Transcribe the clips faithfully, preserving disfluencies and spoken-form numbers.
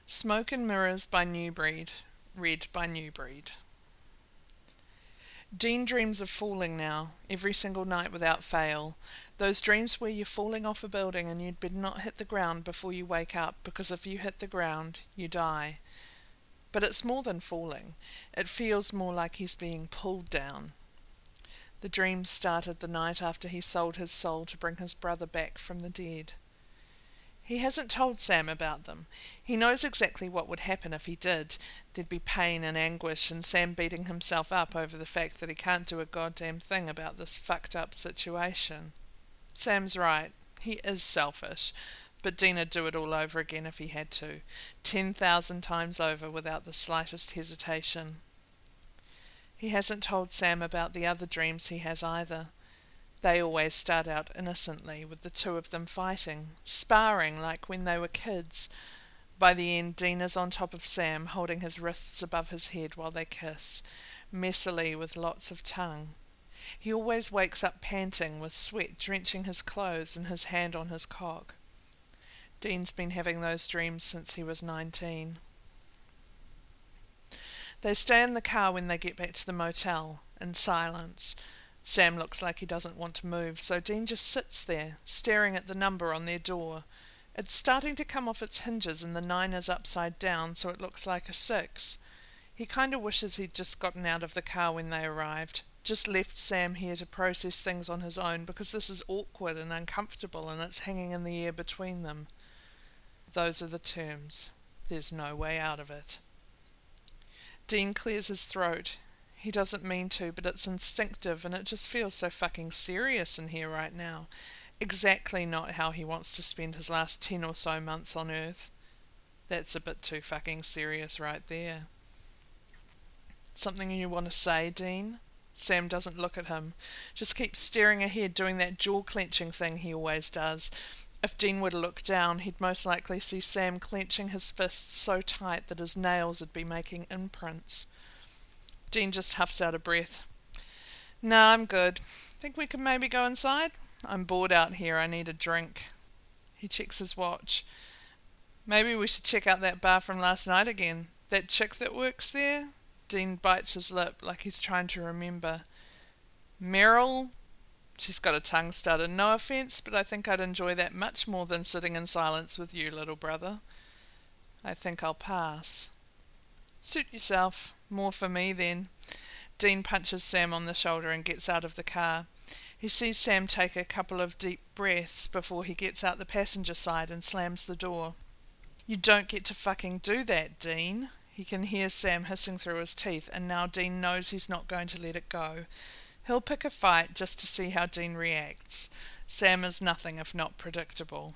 Smoke and Mirrors by New Breed, read by New Breed. Dean dreams of falling now, every single night without fail. Those dreams where you're falling off a building and you'd better not hit the ground before you wake up, because if you hit the ground, you die. But it's more than falling. It feels more like he's being pulled down. The dreams started the night after he sold his soul to bring his brother back from the dead. He hasn't told Sam about them. He knows exactly what would happen if he did. There'd be pain and anguish and Sam beating himself up over the fact that he can't do a goddamn thing about this fucked up situation. Sam's right. He is selfish. But Dean'd do it all over again if he had to. Ten thousand times over without the slightest hesitation. He hasn't told Sam about the other dreams he has either. They always start out innocently, with the two of them fighting, sparring like when they were kids. By the end, Dean is on top of Sam, holding his wrists above his head while they kiss, messily with lots of tongue. He always wakes up panting, with sweat drenching his clothes and his hand on his cock. Dean's been having those dreams since he was nineteen. They stay in the car when they get back to the motel, in silence. Sam looks like he doesn't want to move, so Dean just sits there, staring at the number on their door. It's starting to come off its hinges and the nine is upside down, so it looks like a six. He kind of wishes he'd just gotten out of the car when they arrived, just left Sam here to process things on his own, because this is awkward and uncomfortable and it's hanging in the air between them. Those are the terms. There's no way out of it. Dean clears his throat. He doesn't mean to, but it's instinctive and it just feels so fucking serious in here right now. Exactly not how he wants to spend his last ten or so months on Earth. That's a bit too fucking serious right there. Something you want to say, Dean? Sam doesn't look at him. Just keeps staring ahead, doing that jaw-clenching thing he always does. If Dean were to look down, he'd most likely see Sam clenching his fists so tight that his nails would be making imprints. Dean just huffs out a breath. Nah, I'm good. Think we could maybe go inside? I'm bored out here. I need a drink. He checks his watch. Maybe we should check out that bar from last night again. That chick that works there? Dean bites his lip like he's trying to remember. Meryl? She's got a tongue stutter. No offence, but I think I'd enjoy that much more than sitting in silence with you, little brother. I think I'll pass. Suit yourself. More for me, then. Dean punches Sam on the shoulder and gets out of the car. He sees Sam take a couple of deep breaths before he gets out the passenger side and slams the door. You don't get to fucking do that, Dean. He can hear Sam hissing through his teeth, and now Dean knows he's not going to let it go. He'll pick a fight just to see how Dean reacts. Sam is nothing if not predictable.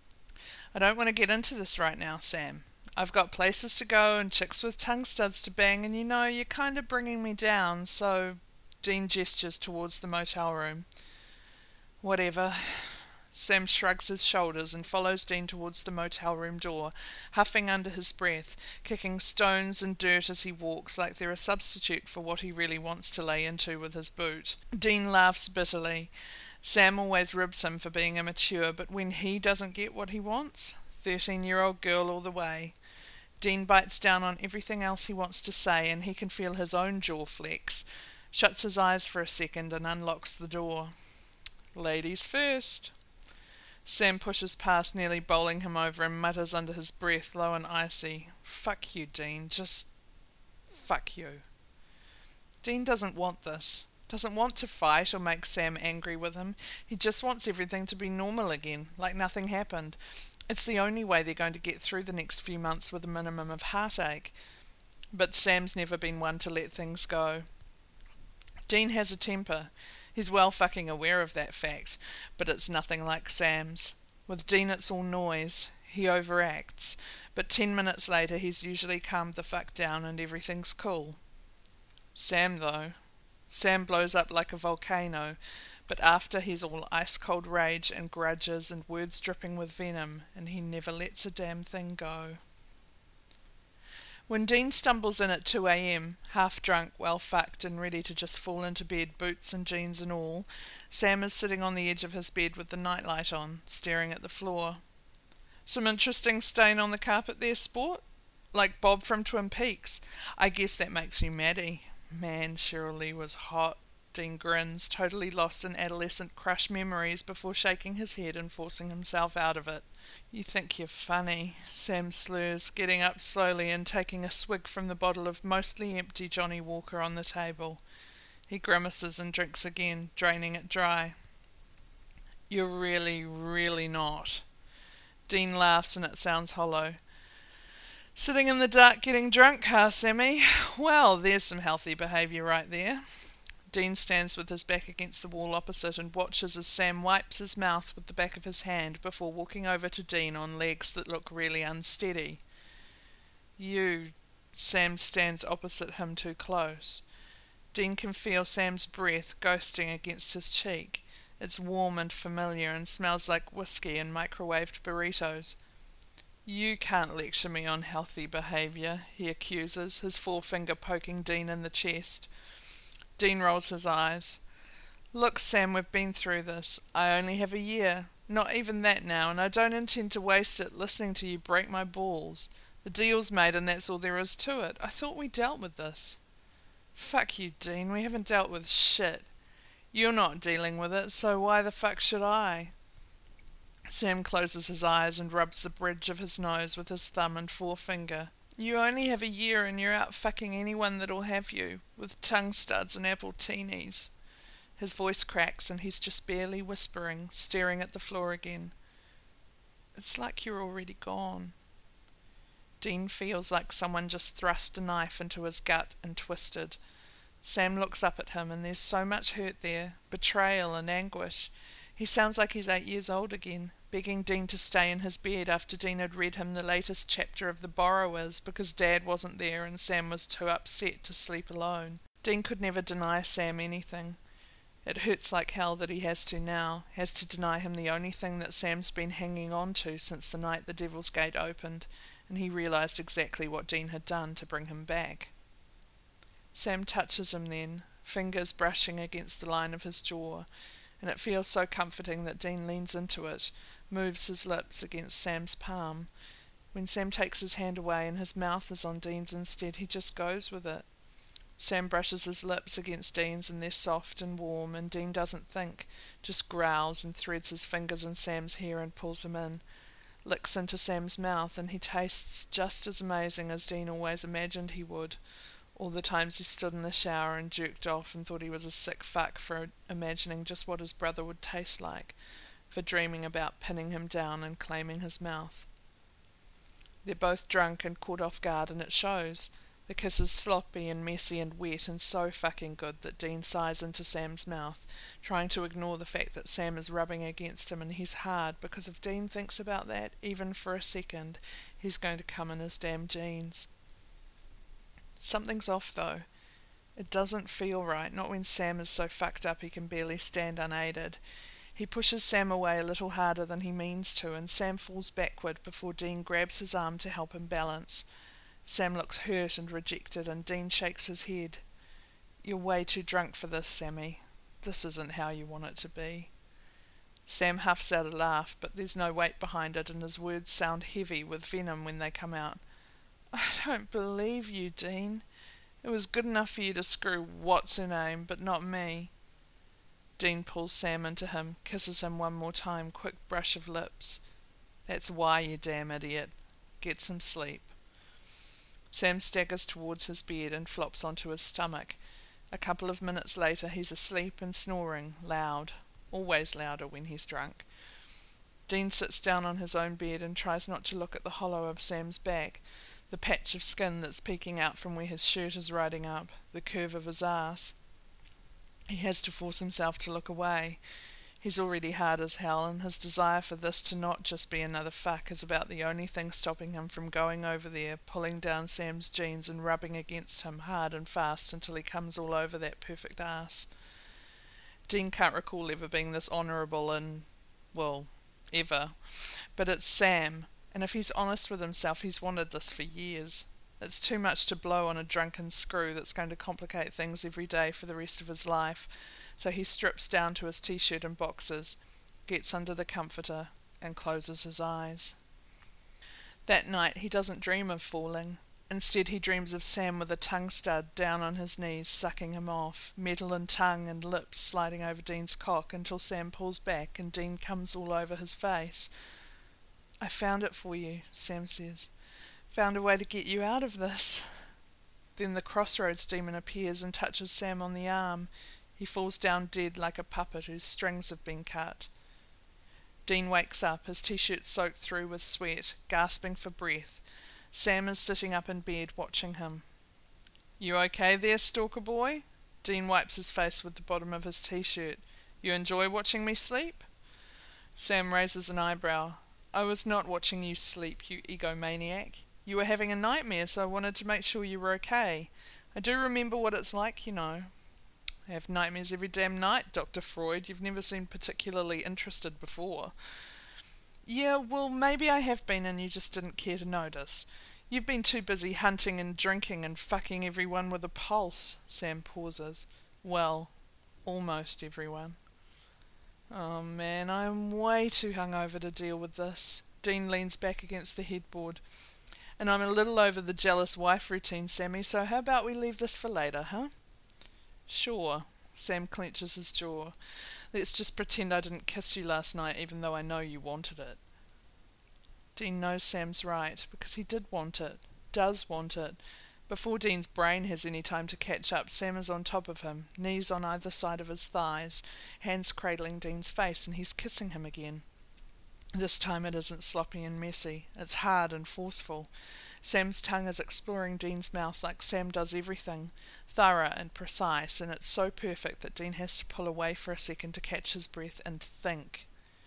I don't want to get into this right now, Sam. I've got places to go and chicks with tongue studs to bang, and you know, you're kind of bringing me down, so... Dean gestures towards the motel room. Whatever. Sam shrugs his shoulders and follows Dean towards the motel room door, huffing under his breath, kicking stones and dirt as he walks like they're a substitute for what he really wants to lay into with his boot. Dean laughs bitterly. Sam always ribs him for being immature, but when he doesn't get what he wants, thirteen-year-old girl all the way. Dean bites down on everything else he wants to say, and he can feel his own jaw flex, shuts his eyes for a second and unlocks the door. Ladies first. Sam pushes past, nearly bowling him over, and mutters under his breath, low and icy, Fuck you, Dean, just fuck you. Dean doesn't want this. Doesn't want to fight or make Sam angry with him. He just wants everything to be normal again, like nothing happened. It's the only way they're going to get through the next few months with a minimum of heartache. But Sam's never been one to let things go. Dean has a temper. He's well fucking aware of that fact, but it's nothing like Sam's. With Dean it's all noise. He overacts, but ten minutes later he's usually calmed the fuck down and everything's cool. Sam, though. Sam blows up like a volcano, but after he's all ice-cold rage and grudges and words dripping with venom, and he never lets a damn thing go. When Dean stumbles in at two a.m, half drunk, well fucked and ready to just fall into bed, boots and jeans and all, Sam is sitting on the edge of his bed with the nightlight on, staring at the floor. Some interesting stain on the carpet there, sport? Like Bob from Twin Peaks. I guess that makes you Maddie. Man, Cheryl Lee was hot. Dean grins, totally lost in adolescent crush memories before shaking his head and forcing himself out of it. You think you're funny, Sam slurs, getting up slowly and taking a swig from the bottle of mostly empty Johnny Walker on the table. He grimaces and drinks again, draining it dry. You're really, really not. Dean laughs and it sounds hollow. Sitting in the dark getting drunk, huh, Sammy? Well, there's some healthy behaviour right there. Dean stands with his back against the wall opposite and watches as Sam wipes his mouth with the back of his hand before walking over to Dean on legs that look really unsteady. You... Sam stands opposite him too close. Dean can feel Sam's breath ghosting against his cheek. It's warm and familiar and smells like whiskey and microwaved burritos. You can't lecture me on healthy behaviour, he accuses, his forefinger poking Dean in the chest. Dean rolls his eyes. Look, Sam, we've been through this. I only have a year. Not even that now, and I don't intend to waste it listening to you break my balls. The deal's made and that's all there is to it. I thought we dealt with this. Fuck you, Dean. We haven't dealt with shit. You're not dealing with it, so why the fuck should I? Sam closes his eyes and rubs the bridge of his nose with his thumb and forefinger. You only have a year and you're out fucking anyone that'll have you, with tongue studs and apple teenies. His voice cracks and he's just barely whispering, staring at the floor again. It's like you're already gone. Dean feels like someone just thrust a knife into his gut and twisted. Sam looks up at him and there's so much hurt there, betrayal and anguish. He sounds like he's eight years old again, begging Dean to stay in his bed after Dean had read him the latest chapter of The Borrowers because Dad wasn't there and Sam was too upset to sleep alone. Dean could never deny Sam anything. It hurts like hell that he has to now, has to deny him the only thing that Sam's been hanging on to since the night the Devil's Gate opened, and he realised exactly what Dean had done to bring him back. Sam touches him then, fingers brushing against the line of his jaw, and it feels so comforting that Dean leans into it, moves his lips against Sam's palm. When Sam takes his hand away and his mouth is on Dean's instead, he just goes with it. Sam brushes his lips against Dean's and they're soft and warm, and Dean doesn't think, just growls and threads his fingers in Sam's hair and pulls him in, licks into Sam's mouth, and he tastes just as amazing as Dean always imagined he would. All the times he stood in the shower and jerked off and thought he was a sick fuck for imagining just what his brother would taste like, for dreaming about pinning him down and claiming his mouth. They're both drunk and caught off guard, and it shows. The kiss is sloppy and messy and wet and so fucking good that Dean sighs into Sam's mouth, trying to ignore the fact that Sam is rubbing against him and he's hard, because if Dean thinks about that, even for a second, he's going to come in his damn jeans. Something's off though. It doesn't feel right, not when Sam is so fucked up he can barely stand unaided. He pushes Sam away a little harder than he means to, and Sam falls backward before Dean grabs his arm to help him balance. Sam looks hurt and rejected, and Dean shakes his head. You're way too drunk for this, Sammy. This isn't how you want it to be. Sam huffs out a laugh, but there's no weight behind it, and his words sound heavy with venom when they come out. I don't believe you, Dean. It was good enough for you to screw what's-her-name, but not me. Dean pulls Sam into him, kisses him one more time, quick brush of lips. That's why, you damn idiot. Get some sleep. Sam staggers towards his bed and flops onto his stomach. A couple of minutes later he's asleep and snoring, loud, always louder when he's drunk. Dean sits down on his own bed and tries not to look at the hollow of Sam's back, the patch of skin that's peeking out from where his shirt is riding up, the curve of his ass. He has to force himself to look away. He's already hard as hell, and his desire for this to not just be another fuck is about the only thing stopping him from going over there, pulling down Sam's jeans and rubbing against him hard and fast until he comes all over that perfect ass. Dean can't recall ever being this honourable in, well, ever. But it's Sam, and if he's honest with himself, he's wanted this for years. It's too much to blow on a drunken screw that's going to complicate things every day for the rest of his life, so he strips down to his t-shirt and boxers, gets under the comforter, and closes his eyes. That night he doesn't dream of falling. Instead he dreams of Sam with a tongue stud down on his knees, sucking him off, metal and tongue and lips sliding over Dean's cock until Sam pulls back and Dean comes all over his face. "I found it for you," Sam says. "Found a way to get you out of this." Then the Crossroads demon appears and touches Sam on the arm. He falls down dead like a puppet whose strings have been cut. Dean wakes up, his t-shirt soaked through with sweat, gasping for breath. Sam is sitting up in bed watching him. "You okay there, stalker boy?" Dean wipes his face with the bottom of his t-shirt. "You enjoy watching me sleep?" Sam raises an eyebrow. "I was not watching you sleep, you egomaniac. You were having a nightmare, so I wanted to make sure you were okay. I do remember what it's like, you know." "I have nightmares every damn night, Doctor Freud. You've never seemed particularly interested before." "Yeah, well, maybe I have been and you just didn't care to notice. You've been too busy hunting and drinking and fucking everyone with a pulse." Sam pauses. "Well, almost everyone." "Oh man, I am way too hungover to deal with this." Dean leans back against the headboard. "And I'm a little over the jealous wife routine, Sammy, so how about we leave this for later, huh?" "Sure." Sam clenches his jaw. "Let's just pretend I didn't kiss you last night, even though I know you wanted it." Dean knows Sam's right, because he did want it, does want it. Before Dean's brain has any time to catch up, Sam is on top of him, knees on either side of his thighs, hands cradling Dean's face, and he's kissing him again. This time it isn't sloppy and messy, it's hard and forceful. Sam's tongue is exploring Dean's mouth like Sam does everything, thorough and precise, and it's so perfect that Dean has to pull away for a second to catch his breath and think.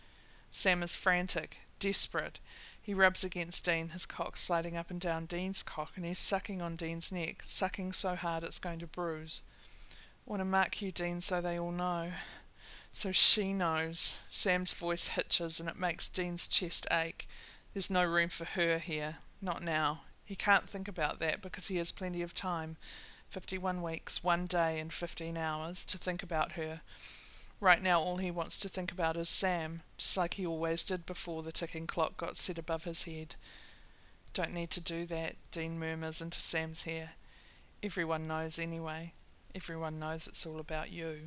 Sam is frantic, desperate. He rubs against Dean, his cock sliding up and down Dean's cock, and he's sucking on Dean's neck, sucking so hard it's going to bruise. "Want to mark you, Dean, so they all know." So she knows. Sam's voice hitches and it makes Dean's chest ache. There's no room for her here. Not now. He can't think about that because he has plenty of time. Fifty-one weeks, one day and fifteen hours to think about her. Right now all he wants to think about is Sam, just like he always did before the ticking clock got set above his head. "Don't need to do that," Dean murmurs into Sam's ear. "Everyone knows anyway. Everyone knows it's all about you."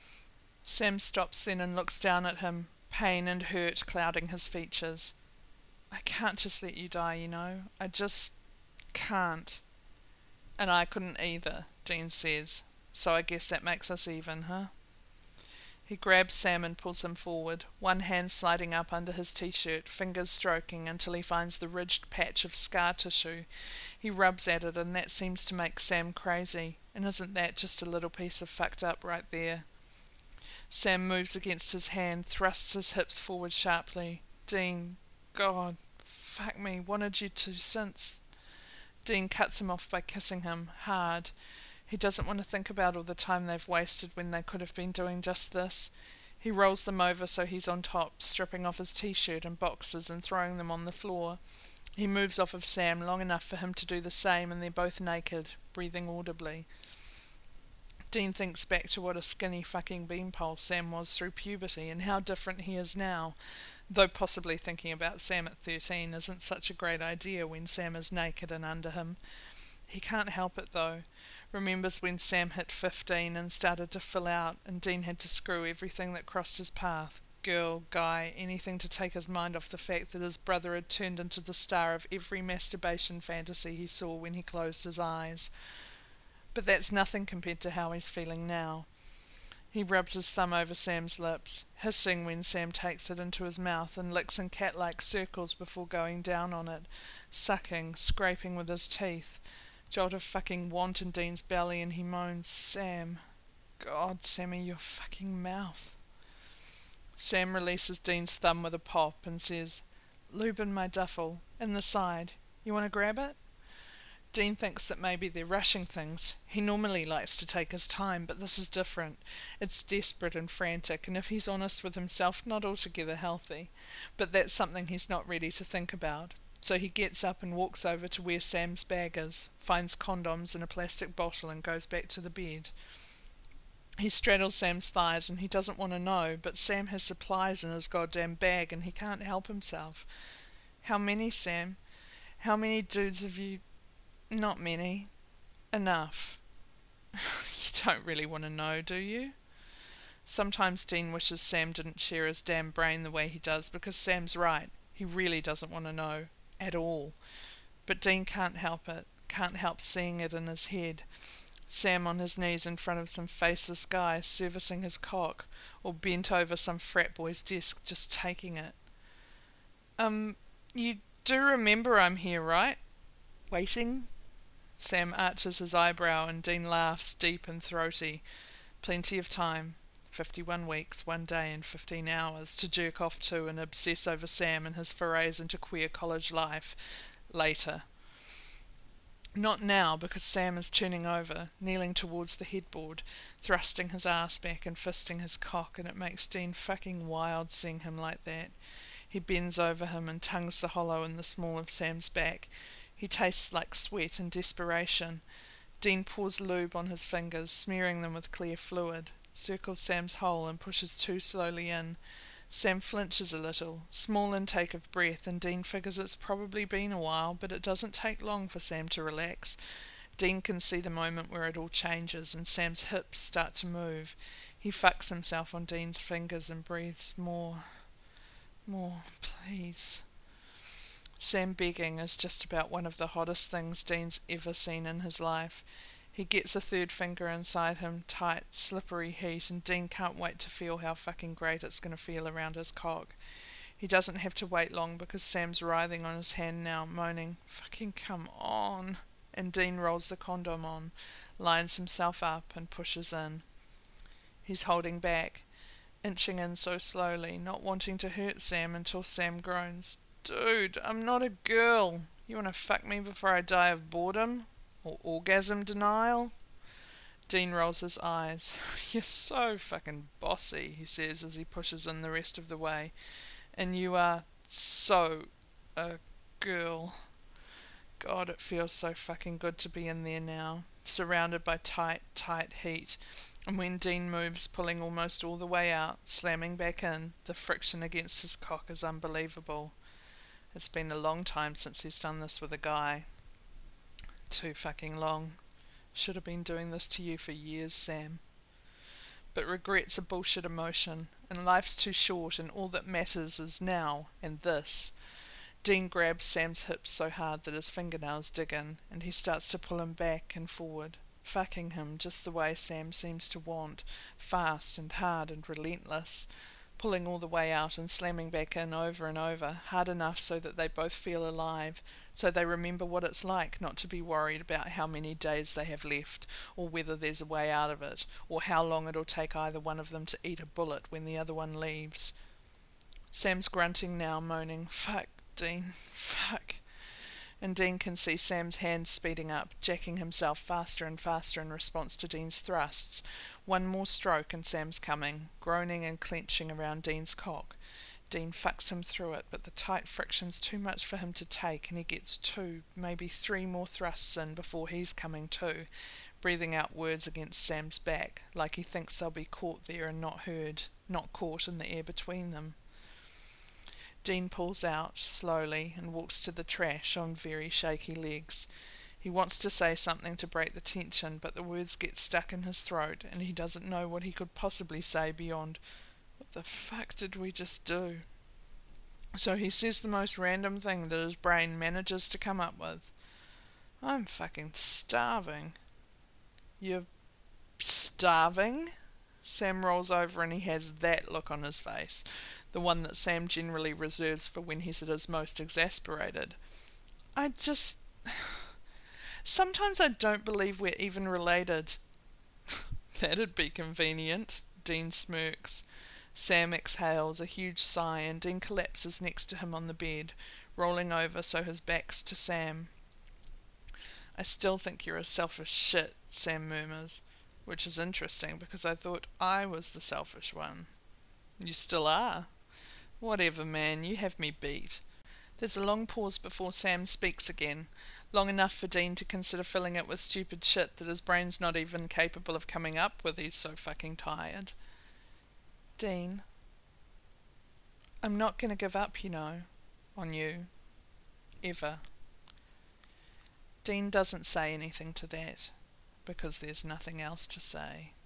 Sam stops then and looks down at him, pain and hurt clouding his features. "I can't just let you die, you know. I just can't." "And I couldn't either," Dean says. "So I guess that makes us even, huh?" He grabs Sam and pulls him forward, one hand sliding up under his t-shirt, fingers stroking until he finds the ridged patch of scar tissue. He rubs at it and that seems to make Sam crazy. And isn't that just a little piece of fucked up right there? Sam moves against his hand, thrusts his hips forward sharply. "Dean, God, fuck me, wanted you to since..." Dean cuts him off by kissing him, hard. He doesn't want to think about all the time they've wasted when they could have been doing just this. He rolls them over so he's on top, stripping off his t-shirt and boxers and throwing them on the floor. He moves off of Sam long enough for him to do the same, and they're both naked, breathing audibly. Dean thinks back to what a skinny fucking beanpole Sam was through puberty and how different he is now, though possibly thinking about Sam at thirteen isn't such a great idea when Sam is naked and under him. He can't help it though. Remembers when Sam hit fifteen and started to fill out and Dean had to screw everything that crossed his path, girl, guy, anything to take his mind off the fact that his brother had turned into the star of every masturbation fantasy he saw when he closed his eyes. But that's nothing compared to how he's feeling now. He rubs his thumb over Sam's lips, hissing when Sam takes it into his mouth and licks in cat-like circles before going down on it, sucking, scraping with his teeth. Jolt of fucking want in Dean's belly and he moans, "Sam, God, Sammy, your fucking mouth." Sam releases Dean's thumb with a pop and says, "Lube in my duffel, in the side. You want to grab it?" Dean thinks that maybe they're rushing things. He normally likes to take his time, but this is different. It's desperate and frantic, and if he's honest with himself, not altogether healthy. But that's something he's not ready to think about. So he gets up and walks over to where Sam's bag is, finds condoms in a plastic bottle and goes back to the bed. He straddles Sam's thighs and he doesn't want to know, but Sam has supplies in his goddamn bag and he can't help himself. "How many, Sam?" How many dudes have you... Not many. Enough. You don't really want to know, do you? Sometimes Dean wishes Sam didn't share his damn brain the way he does, because Sam's right. He really doesn't want to know. At all. But Dean can't help it. Can't help seeing it in his head. Sam on his knees in front of some faceless guy servicing his cock, or bent over some frat boy's desk just taking it. Um, you do remember I'm here, right? Waiting? Sam arches his eyebrow and Dean laughs deep and throaty. Plenty of time. Fifty-one weeks, one day and fifteen hours to jerk off to and obsess over Sam and his forays into queer college life. Later. Not now, because Sam is turning over, kneeling towards the headboard, thrusting his ass back and fisting his cock, and it makes Dean fucking wild seeing him like that. He bends over him and tongues the hollow in the small of Sam's back. He tastes like sweat and desperation. Dean pours lube on his fingers, smearing them with clear fluid, circles Sam's hole and pushes too slowly in. Sam flinches a little, small intake of breath, and Dean figures it's probably been a while, but it doesn't take long for Sam to relax. Dean can see the moment where it all changes and Sam's hips start to move. He fucks himself on Dean's fingers and breathes more. More, please. Sam begging is just about one of the hottest things Dean's ever seen in his life. He gets a third finger inside him, tight, slippery heat, and Dean can't wait to feel how fucking great it's going to feel around his cock. He doesn't have to wait long because Sam's writhing on his hand now, moaning, "Fucking come on." And Dean rolls the condom on, lines himself up, and pushes in. He's holding back, inching in so slowly, not wanting to hurt Sam until Sam groans, "Dude, I'm not a girl. You want to fuck me before I die of boredom? Or orgasm denial?" Dean rolls his eyes. "You're so fucking bossy," he says as he pushes in the rest of the way. "And you are so a girl." God, it feels so fucking good to be in there now, surrounded by tight, tight heat. And when Dean moves, pulling almost all the way out, slamming back in, the friction against his cock is unbelievable. It's been a long time since he's done this with a guy. Too fucking long. Should have been doing this to you for years, Sam. But regret's a bullshit emotion, and life's too short, and all that matters is now, and this. Dean grabs Sam's hips so hard that his fingernails dig in, and he starts to pull him back and forward, fucking him just the way Sam seems to want, fast and hard and relentless, pulling all the way out and slamming back in over and over, hard enough so that they both feel alive, so they remember what it's like not to be worried about how many days they have left, or whether there's a way out of it, or how long it'll take either one of them to eat a bullet when the other one leaves. Sam's grunting now, moaning, "Fuck, Dean, fuck." And Dean can see Sam's hands speeding up, jacking himself faster and faster in response to Dean's thrusts. One more stroke and Sam's coming, groaning and clenching around Dean's cock. Dean fucks him through it, but the tight friction's too much for him to take, and he gets two, maybe three more thrusts in before he's coming too, breathing out words against Sam's back, like he thinks they'll be caught there and not heard, not caught in the air between them. Dean pulls out, slowly, and walks to the trash on very shaky legs. He wants to say something to break the tension, but the words get stuck in his throat, and he doesn't know what he could possibly say beyond, "What the fuck did we just do?" So he says the most random thing that his brain manages to come up with. "I'm fucking starving." "You're starving?" Sam rolls over and he has that look on his face, the one that Sam generally reserves for when he's at his most exasperated. I just... Sometimes I don't believe we're even related." "That'd be convenient," Dean smirks. Sam exhales a huge sigh and Dean collapses next to him on the bed, rolling over so his back's to Sam. "I still think you're a selfish shit," Sam murmurs, which is interesting because I thought I was the selfish one. "You still are." "Whatever, man, you have me beat." There's a long pause before Sam speaks again, long enough for Dean to consider filling it with stupid shit that his brain's not even capable of coming up with. He's so fucking tired. "Dean, I'm not going to give up, you know, on you. Ever." Dean doesn't say anything to that because there's nothing else to say.